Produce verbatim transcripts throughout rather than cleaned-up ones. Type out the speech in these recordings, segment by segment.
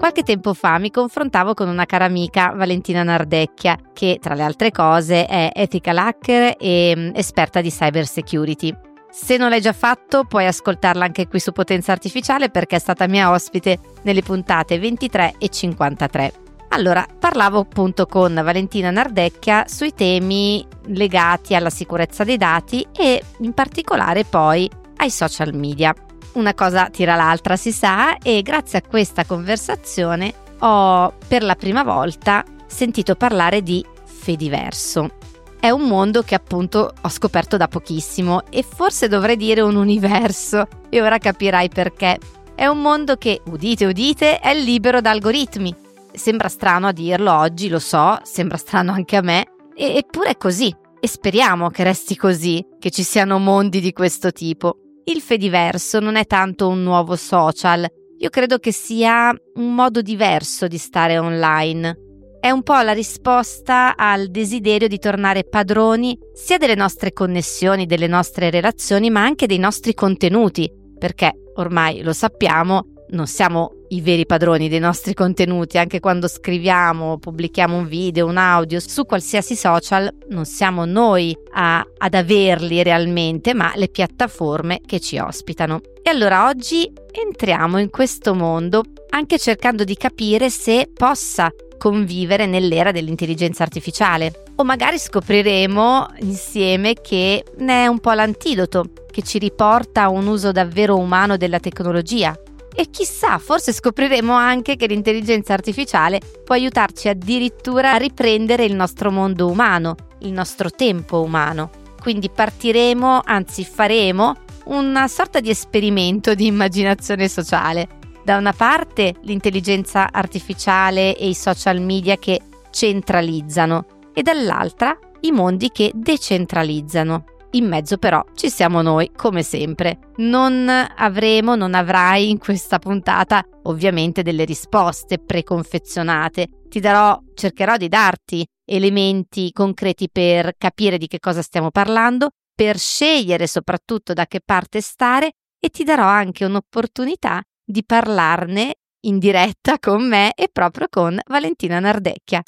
Qualche tempo fa mi confrontavo con una cara amica, Valentina Nardecchia, che tra le altre cose è ethical hacker e mm, esperta di cyber security. Se non l'hai già fatto, puoi ascoltarla anche qui su Potenza Artificiale perché è stata mia ospite nelle puntate ventitré e cinquantatré. Allora, parlavo appunto con Valentina Nardecchia sui temi legati alla sicurezza dei dati e in particolare poi ai social media. Una cosa tira l'altra, si sa, e grazie a questa conversazione ho per la prima volta sentito parlare di Fediverso. È un mondo che appunto ho scoperto da pochissimo e forse dovrei dire un universo, e ora capirai perché. È un mondo che, udite udite, è libero da algoritmi. Sembra strano a dirlo oggi, lo so, sembra strano anche a me, e, eppure è così. E speriamo che resti così, che ci siano mondi di questo tipo. Il Fediverso non è tanto un nuovo social, io credo che sia un modo diverso di stare online. È un po' la risposta al desiderio di tornare padroni sia delle nostre connessioni, delle nostre relazioni, ma anche dei nostri contenuti, perché ormai lo sappiamo, non siamo i veri padroni dei nostri contenuti. Anche quando scriviamo, pubblichiamo un video, un audio su qualsiasi social, non siamo noi a, ad averli realmente, ma le piattaforme che ci ospitano. E allora oggi entriamo in questo mondo anche cercando di capire se possa convivere nell'era dell'intelligenza artificiale, o magari scopriremo insieme che ne è un po' l'antidoto, che ci riporta a un uso davvero umano della tecnologia. E chissà, forse scopriremo anche che l'intelligenza artificiale può aiutarci addirittura a riprendere il nostro mondo umano, il nostro tempo umano. Quindi partiremo, anzi faremo, una sorta di esperimento di immaginazione sociale. Da una parte l'intelligenza artificiale e i social media che centralizzano e dall'altra i mondi che decentralizzano. In mezzo però ci siamo noi, come sempre. Non avremo, non avrai in questa puntata ovviamente delle risposte preconfezionate. Ti darò, cercherò di darti elementi concreti per capire di che cosa stiamo parlando, per scegliere soprattutto da che parte stare, e ti darò anche un'opportunità di parlarne in diretta con me e proprio con Valentina Nardecchia.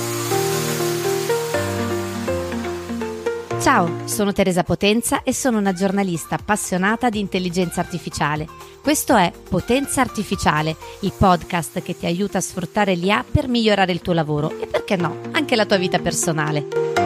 Ciao, sono Teresa Potenza e sono una giornalista appassionata di intelligenza artificiale. Questo è Potenza Artificiale, il podcast che ti aiuta a sfruttare l'I A per migliorare il tuo lavoro e, perché no, anche la tua vita personale.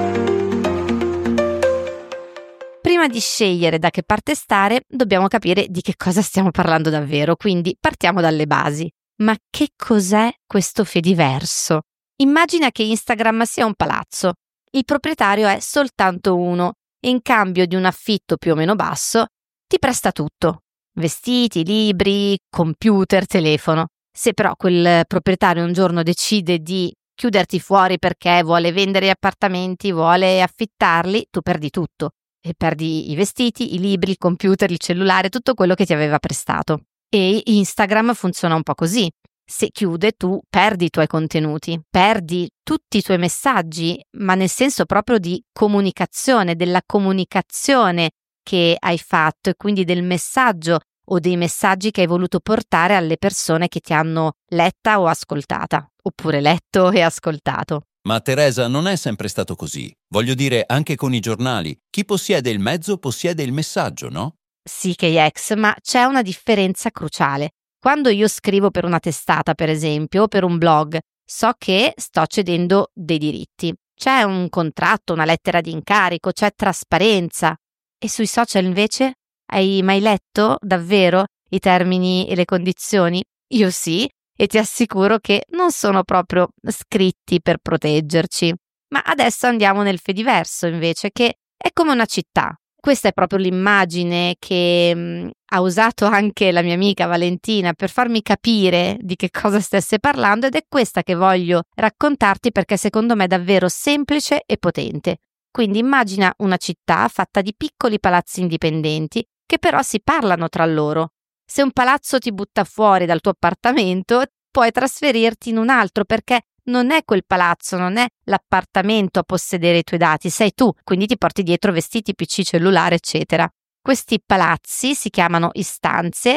Prima di scegliere da che parte stare, dobbiamo capire di che cosa stiamo parlando davvero, quindi partiamo dalle basi. Ma che cos'è questo Fediverso? Immagina che Instagram sia un palazzo. Il proprietario è soltanto uno e in cambio di un affitto più o meno basso ti presta tutto: vestiti, libri, computer, telefono. Se però quel proprietario un giorno decide di chiuderti fuori perché vuole vendere gli appartamenti, vuole affittarli, tu perdi tutto. E perdi i vestiti, i libri, il computer, il cellulare, tutto quello che ti aveva prestato. E Instagram funziona un po' così. Se chiude, tu perdi i tuoi contenuti, perdi tutti i tuoi messaggi, ma nel senso proprio di comunicazione, della comunicazione che hai fatto e quindi del messaggio o dei messaggi che hai voluto portare alle persone che ti hanno letta o ascoltata, oppure letto e ascoltato. Ma Teresa, non è sempre stato così. Voglio dire, anche con i giornali. Chi possiede il mezzo possiede il messaggio, no? Sì che ex, ma c'è una differenza cruciale. Quando io scrivo per una testata, per esempio, o per un blog, so che sto cedendo dei diritti. C'è un contratto, una lettera di incarico, c'è trasparenza. E sui social invece? Hai mai letto davvero i termini e le condizioni? Io sì, e ti assicuro che non sono proprio scritti per proteggerci. Ma adesso andiamo nel Fediverso invece, che è come una città. Questa è proprio l'immagine che mh, ha usato anche la mia amica Valentina per farmi capire di che cosa stesse parlando, ed è questa che voglio raccontarti perché secondo me è davvero semplice e potente. Quindi immagina una città fatta di piccoli palazzi indipendenti che però si parlano tra loro. Se un palazzo ti butta fuori dal tuo appartamento, puoi trasferirti in un altro perché non è quel palazzo, non è l'appartamento a possedere i tuoi dati, sei tu, quindi ti porti dietro vestiti, P C, cellulare, eccetera. Questi palazzi si chiamano istanze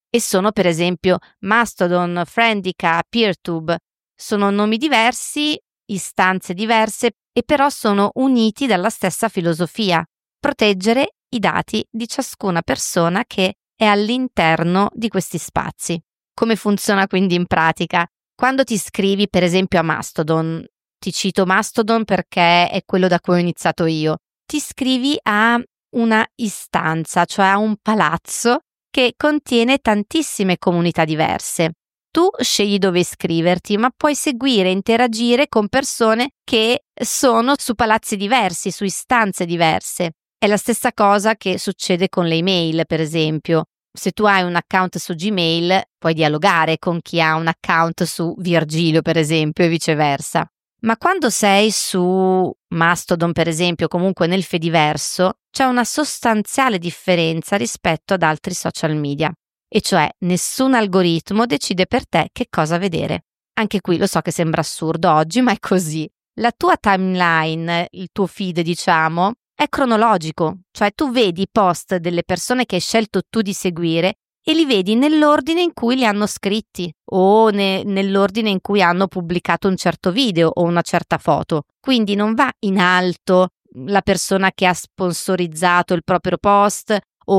e sono per esempio Mastodon, Friendica, Peertube. Sono nomi diversi, istanze diverse e però sono uniti dalla stessa filosofia: proteggere i dati di ciascuna persona che è all'interno di questi spazi. Come funziona quindi in pratica? Quando ti iscrivi per esempio a Mastodon, ti cito Mastodon perché è quello da cui ho iniziato io, ti iscrivi a una istanza, cioè a un palazzo che contiene tantissime comunità diverse. Tu scegli dove iscriverti, ma puoi seguire e interagire con persone che sono su palazzi diversi, su istanze diverse. È la stessa cosa che succede con le email, per esempio. Se tu hai un account su Gmail, puoi dialogare con chi ha un account su Virgilio, per esempio, e viceversa. Ma quando sei su Mastodon, per esempio, comunque nel Fediverso, c'è una sostanziale differenza rispetto ad altri social media. E cioè nessun algoritmo decide per te che cosa vedere. Anche qui lo so che sembra assurdo oggi, ma è così. La tua timeline, il tuo feed, diciamo, è cronologico, cioè tu vedi i post delle persone che hai scelto tu di seguire e li vedi nell'ordine in cui li hanno scritti o ne, nell'ordine in cui hanno pubblicato un certo video o una certa foto. Quindi non va in alto la persona che ha sponsorizzato il proprio post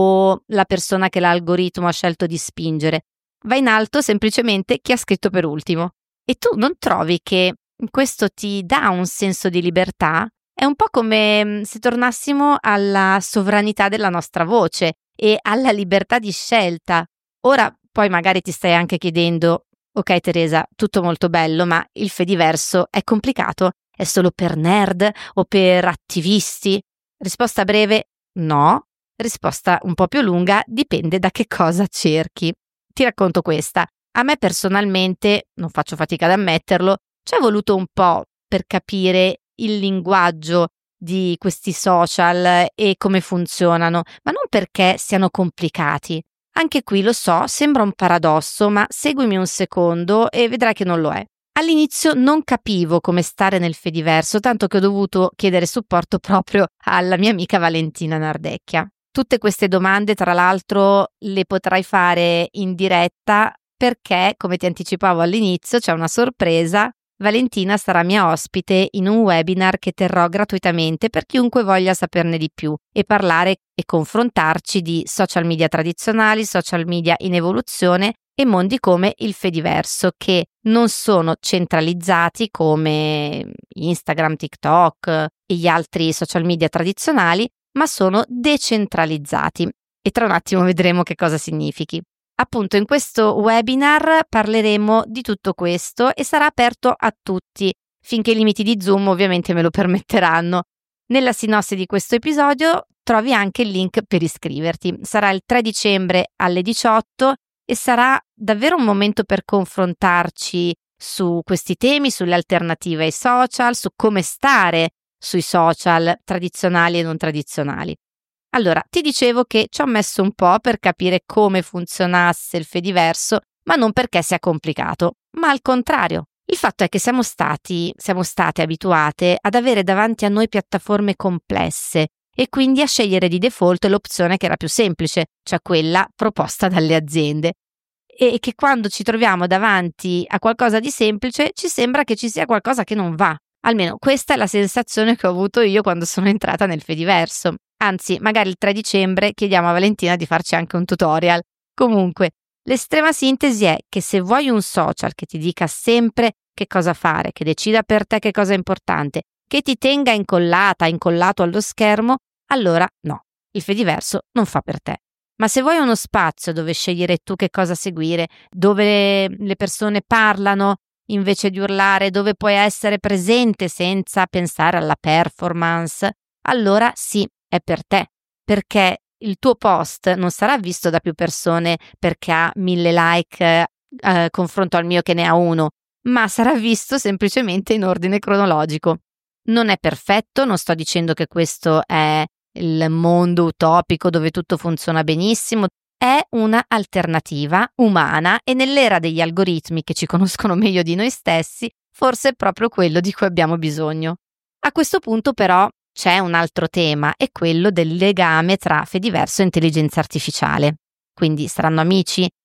o la persona che l'algoritmo ha scelto di spingere. Va in alto semplicemente chi ha scritto per ultimo. E tu non trovi che questo ti dà un senso di libertà? È un po' come se tornassimo alla sovranità della nostra voce e alla libertà di scelta. Ora poi magari ti stai anche chiedendo: ok Teresa, tutto molto bello, ma il Fediverso è complicato? È solo per nerd o per attivisti? Risposta breve: no. Risposta un po' più lunga: dipende da che cosa cerchi. Ti racconto questa. A me personalmente, non faccio fatica ad ammetterlo, ci è voluto un po' per capire il linguaggio di questi social e come funzionano, ma non perché siano complicati. Anche qui lo so, sembra un paradosso, ma seguimi un secondo e vedrai che non lo è. All'inizio non capivo come stare nel Fediverso, tanto che ho dovuto chiedere supporto proprio alla mia amica Valentina Nardecchia. Tutte queste domande, tra l'altro, le potrai fare in diretta perché, come ti anticipavo all'inizio, c'è una sorpresa. Valentina sarà mia ospite in un webinar che terrò gratuitamente per chiunque voglia saperne di più e parlare e confrontarci di social media tradizionali, social media in evoluzione e mondi come il Fediverso, che non sono centralizzati come Instagram, TikTok e gli altri social media tradizionali, ma sono decentralizzati. E tra un attimo vedremo che cosa significhi. Appunto, in questo webinar parleremo di tutto questo e sarà aperto a tutti, finché i limiti di Zoom ovviamente me lo permetteranno. Nella sinossi di questo episodio trovi anche il link per iscriverti. Sarà il tre dicembre alle diciotto e sarà davvero un momento per confrontarci su questi temi, sulle alternative ai social, su come stare sui social tradizionali e non tradizionali. Allora, ti dicevo che ci ho messo un po' per capire come funzionasse il Fediverso, ma non perché sia complicato, ma al contrario. Il fatto è che siamo stati, siamo state abituate ad avere davanti a noi piattaforme complesse e quindi a scegliere di default l'opzione che era più semplice, cioè quella proposta dalle aziende. E che quando ci troviamo davanti a qualcosa di semplice ci sembra che ci sia qualcosa che non va. Almeno questa è la sensazione che ho avuto io quando sono entrata nel Fediverso. Anzi, magari il tre dicembre chiediamo a Valentina di farci anche un tutorial. Comunque, l'estrema sintesi è che se vuoi un social che ti dica sempre che cosa fare, che decida per te che cosa è importante, che ti tenga incollata, incollato allo schermo, allora no, il Fediverso non fa per te. Ma se vuoi uno spazio dove scegliere tu che cosa seguire, dove le persone parlano invece di urlare, dove puoi essere presente senza pensare alla performance, allora sì, è per te, perché il tuo post non sarà visto da più persone perché ha mille like eh, confronto al mio che ne ha uno, ma sarà visto semplicemente in ordine cronologico. Non è perfetto, non sto dicendo che questo è il mondo utopico dove tutto funziona benissimo, è una alternativa umana e nell'era degli algoritmi che ci conoscono meglio di noi stessi, forse è proprio quello di cui abbiamo bisogno. A questo punto però c'è un altro tema, è quello del legame tra Fediverso e intelligenza artificiale. Quindi saranno amici?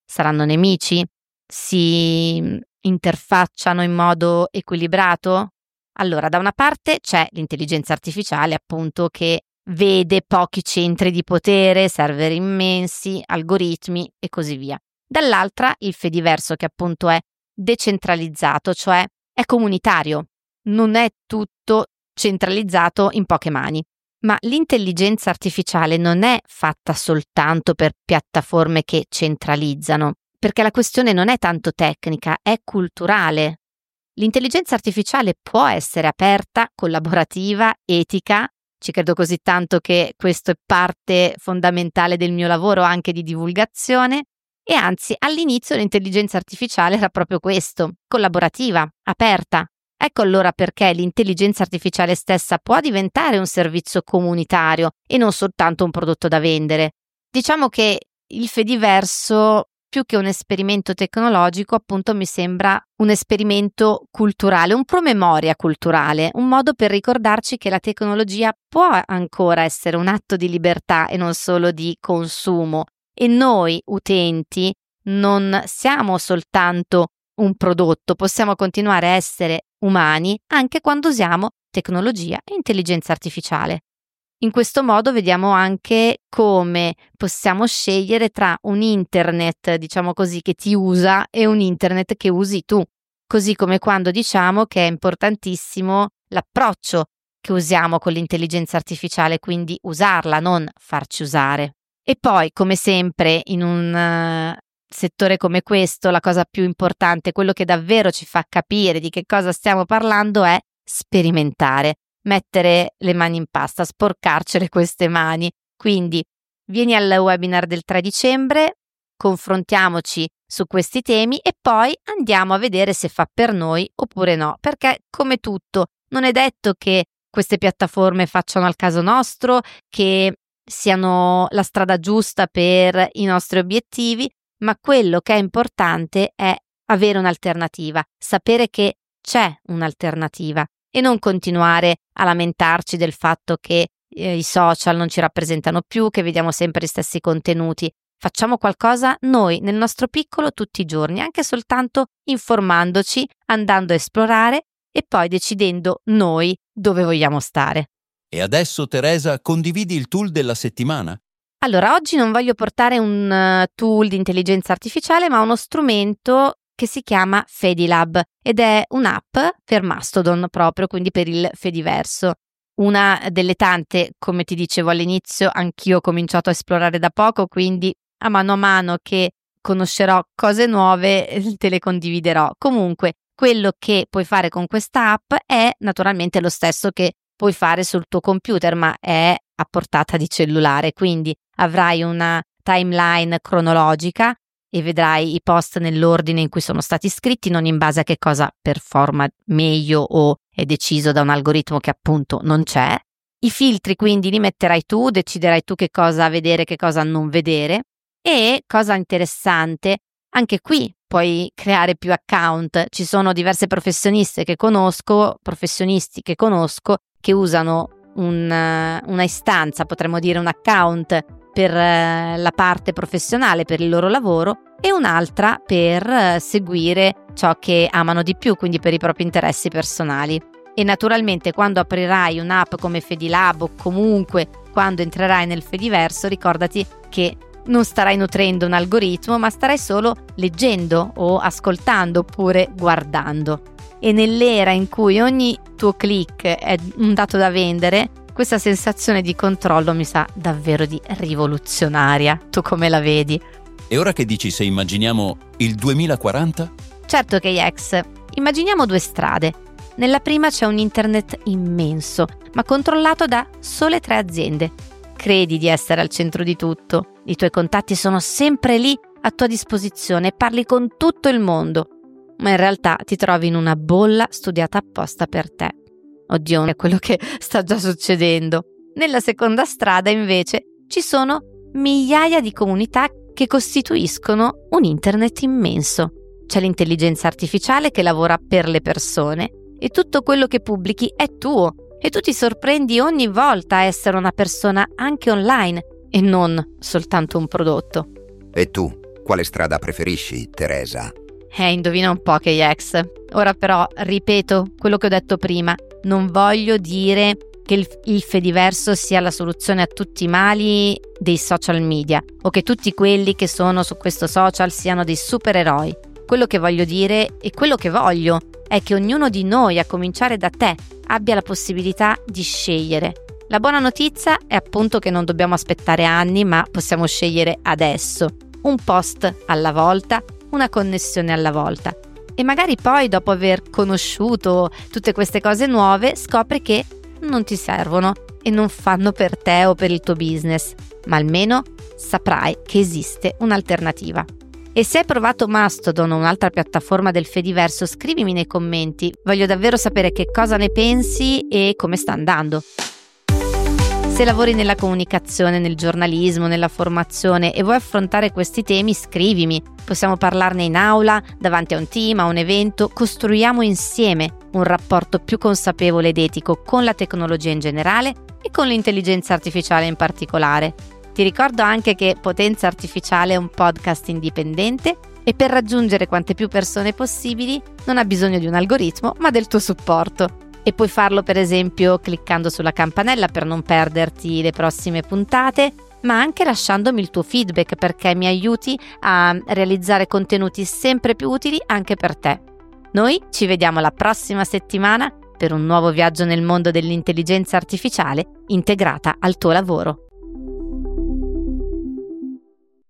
Saranno nemici? Si interfacciano in modo equilibrato? Allora, da una parte c'è l'intelligenza artificiale, appunto, che vede pochi centri di potere, server immensi, algoritmi e così via. Dall'altra il Fediverso, che appunto è decentralizzato, cioè è comunitario, non è tutto centralizzato in poche mani. Ma l'intelligenza artificiale non è fatta soltanto per piattaforme che centralizzano, perché la questione non è tanto tecnica, è culturale. L'intelligenza artificiale può essere aperta, collaborativa, etica. Ci credo così tanto che questo è parte fondamentale del mio lavoro anche di divulgazione. E anzi, all'inizio l'intelligenza artificiale era proprio questo, collaborativa, aperta. Ecco allora perché l'intelligenza artificiale stessa può diventare un servizio comunitario e non soltanto un prodotto da vendere. Diciamo che il Fediverso, più che un esperimento tecnologico, appunto mi sembra un esperimento culturale, un promemoria culturale, un modo per ricordarci che la tecnologia può ancora essere un atto di libertà e non solo di consumo. E noi, utenti, non siamo soltanto un prodotto, possiamo continuare a essere umani anche quando usiamo tecnologia e intelligenza artificiale. In questo modo vediamo anche come possiamo scegliere tra un internet, diciamo così, che ti usa e un internet che usi tu, così come quando diciamo che è importantissimo l'approccio che usiamo con l'intelligenza artificiale, quindi usarla, non farci usare. E poi, come sempre, in un uh, settore come questo, la cosa più importante, quello che davvero ci fa capire di che cosa stiamo parlando, è sperimentare, mettere le mani in pasta, sporcarcele queste mani. Quindi vieni al webinar del tre dicembre, confrontiamoci su questi temi e poi andiamo a vedere se fa per noi oppure no, perché come tutto non è detto che queste piattaforme facciano al caso nostro, che siano la strada giusta per i nostri obiettivi, ma quello che è importante è avere un'alternativa, sapere che c'è un'alternativa e non continuare a lamentarci del fatto che eh, i social non ci rappresentano più, che vediamo sempre gli stessi contenuti. Facciamo qualcosa noi nel nostro piccolo tutti i giorni, anche soltanto informandoci, andando a esplorare e poi decidendo noi dove vogliamo stare. E adesso, Teresa, condividi il tool della settimana? Allora, oggi non voglio portare un uh, tool di intelligenza artificiale, ma uno strumento che si chiama Fedilab ed è un'app per Mastodon proprio, quindi per il Fediverso. Una delle tante, come ti dicevo all'inizio, anch'io ho cominciato a esplorare da poco, quindi a mano a mano che conoscerò cose nuove te le condividerò. Comunque, quello che puoi fare con questa app è naturalmente lo stesso che puoi fare sul tuo computer, ma è a portata di cellulare, quindi avrai una timeline cronologica e vedrai i post nell'ordine in cui sono stati scritti, non in base a che cosa performa meglio o è deciso da un algoritmo che appunto non c'è. I filtri quindi li metterai tu, deciderai tu che cosa vedere, che cosa non vedere. E cosa interessante, anche qui puoi creare più account. Ci sono diverse professioniste che conosco, professionisti che conosco, che usano un, una istanza, potremmo dire un account per la parte professionale, per il loro lavoro, e un'altra per seguire ciò che amano di più, quindi per i propri interessi personali. E naturalmente quando aprirai un'app come Fedilab o comunque quando entrerai nel Fediverso, ricordati che non starai nutrendo un algoritmo, ma starai solo leggendo o ascoltando oppure guardando. E nell'era in cui ogni tuo click è un dato da vendere, questa sensazione di controllo mi sa davvero di rivoluzionaria. Tu come la vedi? E ora che dici se immaginiamo il duemilaquaranta? Certo che yes. Immaginiamo due strade. Nella prima c'è un internet immenso, ma controllato da sole tre aziende. Credi di essere al centro di tutto. I tuoi contatti sono sempre lì a tua disposizione e parli con tutto il mondo. Ma in realtà ti trovi in una bolla studiata apposta per te. Oddio, è quello che sta già succedendo. Nella seconda strada, invece, ci sono migliaia di comunità che costituiscono un internet immenso. C'è l'intelligenza artificiale che lavora per le persone e tutto quello che pubblichi è tuo. E tu ti sorprendi ogni volta a essere una persona anche online e non soltanto un prodotto. E tu, Quale strada preferisci, Teresa? Eh, indovina un po' che ex. Ora però ripeto quello che ho detto prima. Non voglio dire che il, il Fediverso sia la soluzione a tutti i mali dei social media o che tutti quelli che sono su questo social siano dei supereroi. Quello che voglio dire e quello che voglio è che ognuno di noi, a cominciare da te, abbia la possibilità di scegliere. La buona notizia è appunto che non dobbiamo aspettare anni, ma possiamo scegliere adesso. Un post alla volta, una connessione alla volta. E magari poi, dopo aver conosciuto tutte queste cose nuove, scopri che non ti servono e non fanno per te o per il tuo business, ma almeno saprai che esiste un'alternativa. E se hai provato Mastodon o un'altra piattaforma del Fediverso, scrivimi nei commenti. Voglio davvero sapere che cosa ne pensi e come sta andando. Se lavori nella comunicazione, nel giornalismo, nella formazione e vuoi affrontare questi temi, scrivimi. Possiamo parlarne in aula, davanti a un team, a un evento. Costruiamo insieme un rapporto più consapevole ed etico con la tecnologia in generale e con l'intelligenza artificiale in particolare. Ti ricordo anche che Potenza Artificiale è un podcast indipendente e per raggiungere quante più persone possibili non ha bisogno di un algoritmo, ma del tuo supporto. E puoi farlo per esempio cliccando sulla campanella per non perderti le prossime puntate, ma anche lasciandomi il tuo feedback perché mi aiuti a realizzare contenuti sempre più utili anche per te. Noi ci vediamo la prossima settimana per un nuovo viaggio nel mondo dell'intelligenza artificiale integrata al tuo lavoro.